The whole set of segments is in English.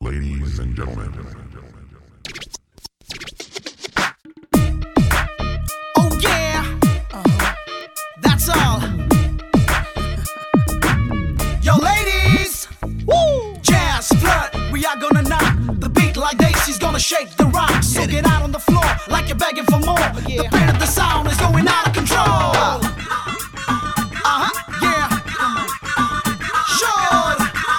ladies and gentlemen. Oh yeah, that's all. Yo ladies, woo, jazz, flirt, we are gonna knock the beat like Daisy's gonna shake the rock. So get out on the floor like you're begging for more. The beat of the sound is going out of control. Yeah. Sure.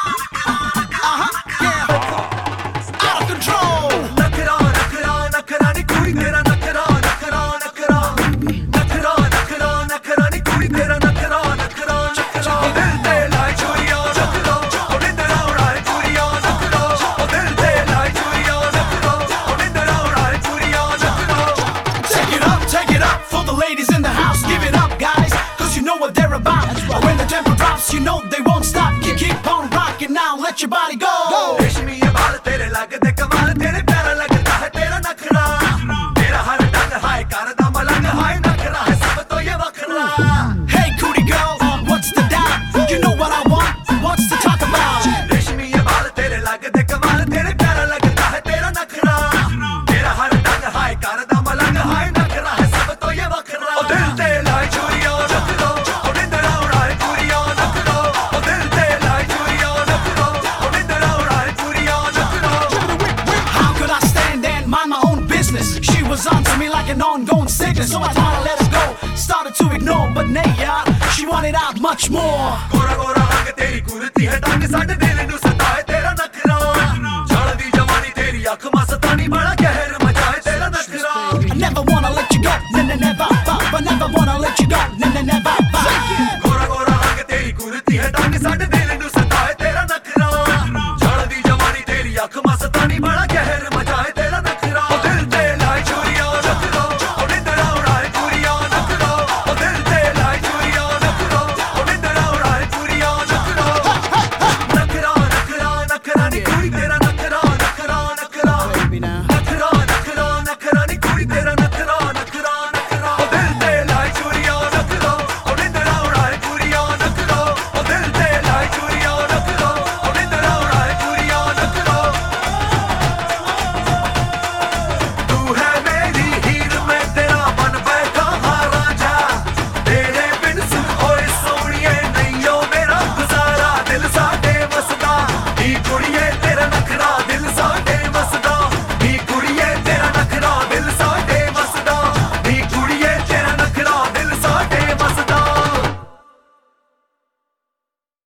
Yeah. Out of control. नखरा नखरा नखरा नी कुड़ी तेरा नखरा नखरा नखरा नखरा नखरा नखरा नी कुड़ी तेरा नखरा नखरा नखरा दिल ते लाई चोरियां नखरा ओ निंदरा उड़ाए चोरियां नखरा ओ दिल ते लाई चोरियां नखरा ओ निंदरा उड़ाए चोरियां नखरा Take it up for the ladies in the house. Give it up, guys, cause you know what they're about. When the tempo drops, you know they won't stop. Keep on rocking now, let your body go. रेशमी ये बाल तेरे लगते कमाल तेरे प्यारा लगता है तेरा नखरा तेरा हर डंग हाय करदा मलंग हाय नखरा है सब तो ये वखरा Hey cootie girl, what's the doubt? You know what I want, what's to talk about? रेशमी ये बाल तेरे लगते कमाल तेरे प्यारा लगता है तेरा नखरा तेरा हर डंग हाय करदा मलंग हाय नखरा है सब तो ये वखरा ओ दिल ते लाई चोरियां नखरा ओ निंदरा उड़ाए चोरियां नखरा ओ दिल ते लाई चोरियां नखरा ओ निंदरा उड़ाए चोरियां नखरा How could I stand there and mind my own business? She was on to me like an ongoing sickness. So I thought I'd let her go, started to ignore. But nay, yeah, she wanted out much more. Gora Gora रंग तेरी कुर्ती है टांग साडे दिल नू सताए तेरा नखरा चढ़दी जवानी तेरी अख मस्तानी बड़ा कहर मचाए तेरा नखरा I never wanna let you go, never, I never wanna let you go, never. Gora Gora रंग तेरी कुर्ती है टांग साडे दिल नू सताए तेरा नखरा चढ़दी जवानी तेरी अख मस्तानी बड़ा कहर